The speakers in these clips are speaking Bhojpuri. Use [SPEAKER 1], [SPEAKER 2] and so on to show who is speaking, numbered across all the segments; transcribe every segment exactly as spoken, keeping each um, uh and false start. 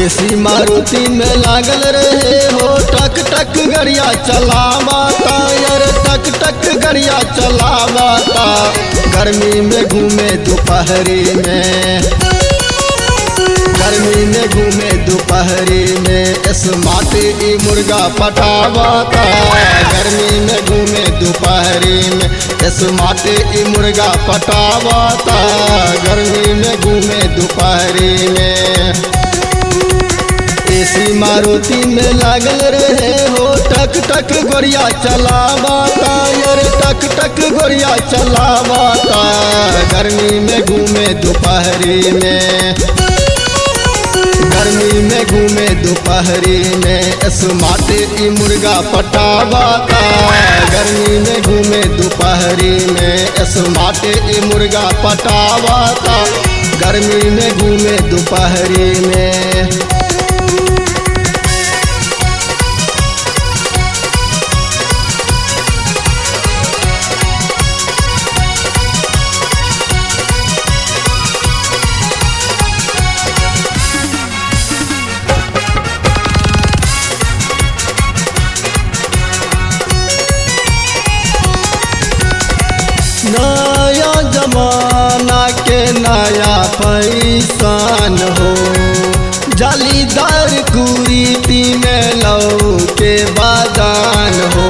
[SPEAKER 1] देसी मारुति में लागल रहे हो टक टक गरिया चलावाता यार टक टक गरिया चलावाता। गर्मी में घूमे दोपहरी में गर्मी में घूमे दोपहरी में स्मार्ट ई मुर्गा पटावाता। गर्मी में घूमे दोपहरी में स्मार्ट ई मुर्गा पटावाता। गर्मी में घूमे दोपहरी में देसी मारुति में लागल रहे हो टक टक गोरिया चलावाता यार टक टक गोरिया चलावाता। गर्मी में घूमे दोपहरी में गर्मी में घूमे दोपहरी में स्मार्ट ई मुर्गा पटावाता। गर्मी में घूमे दोपहरी में स्मार्ट ई मुर्गा पटावाता। गर्मी में घूमे दोपहरी में नया जमाना के नया फैशन हो जालीदार कुरीति में लौ के बादान हो।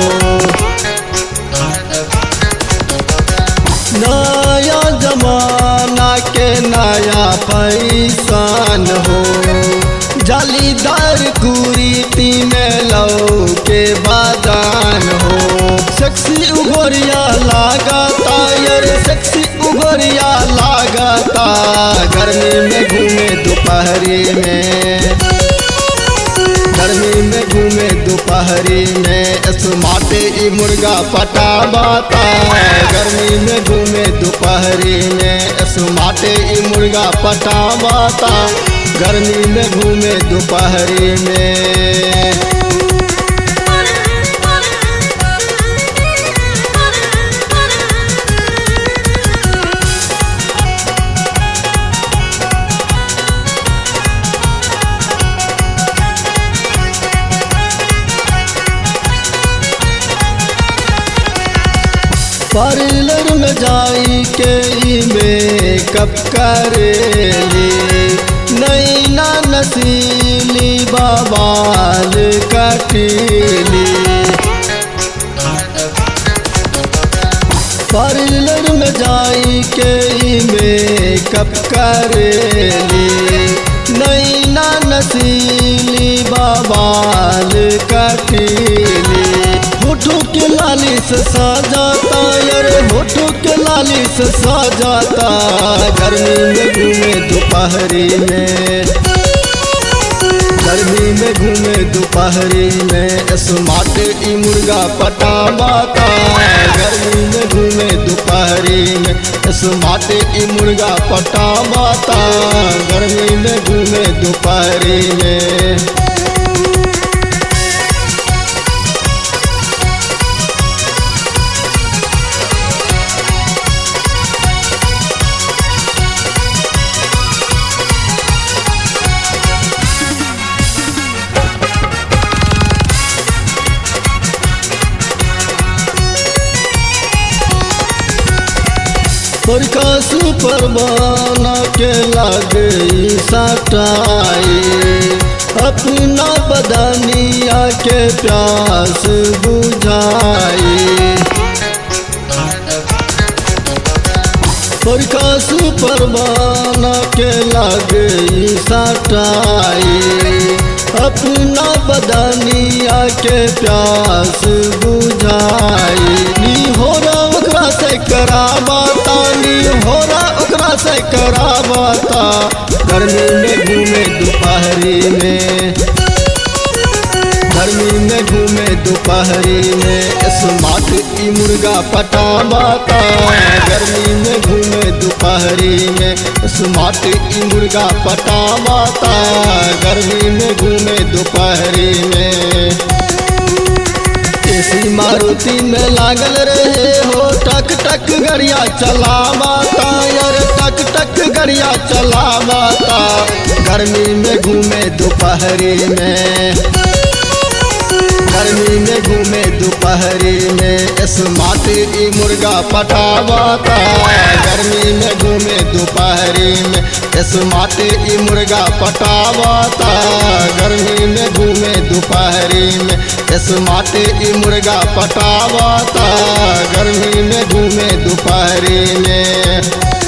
[SPEAKER 1] नया जमाना के नया फैशन हो जालीदार कुरीति में लौ के बादान हो। सेक्सी उगोरिया लागता यार सेक्सी उगोरिया लागता। गर्मी में घूमे दोपहरी में गर्मी में घूमे दोपहरी में स्मार्ट ई मुर्गा पटावाता। गर्मी में घूमे दोपहरी में स्मार्ट ई मुर्गा पटावाता। गर्मी में घूमे दोपहरी में पार्लर में जाई के मेकअप करेली नैना नसीली बाबाल कटीली। पार्लर में जाई के मेकअप करेली नैना नसीली बाबाल कटीली। होठों के लाली से सजाता यार होठों के लाली से सजाता। गर्मी में घूमे दोपहरी में गर्मी में घूमे दोपहरी में स्मार्ट ई मुर्गा पटावाता। गर्मी में घूमे दोपहरी में स्मार्ट ई मुर्गा पटावाता। गर्मी में घूमे दोपहरी में प्रकाश परवाना के लागे सटाई अपना बदनिया के प्यास बुझाई। प्रकाश परवाना के लागे सटाई अपना बदनिया के प्यास बुझाई। नी हो ओकरा से करावाता नी हो ओकरा से करावाता। गर्मी में घूमे दोपहरी में गर्मी में घूमे दोपहरी में स्मार्ट ई मुर्गा पटावाता। गर्मी में घूमे दोपहरी में स्मार्ट ई मुर्गा पटावाता। गर्मी में घूमे दोपहरी में देसी मारुति में लागल रहे हो टक टक गरिया चलावाता यार। टक टक गड़िया चलावता, गर्मी में घूमे दोपहरी में, गर्मी में घूमे दोपहरी में, स्मार्ट ई मुर्गा पटावता, गर्मी में घूमे दोपहरी में, स्मार्ट ई मुर्गा पटावता, गर्मी में घूमे दोपहरी में, स्मार्ट ई मुर्गा पटावता, गर्मी में घूमे दोपहरी में।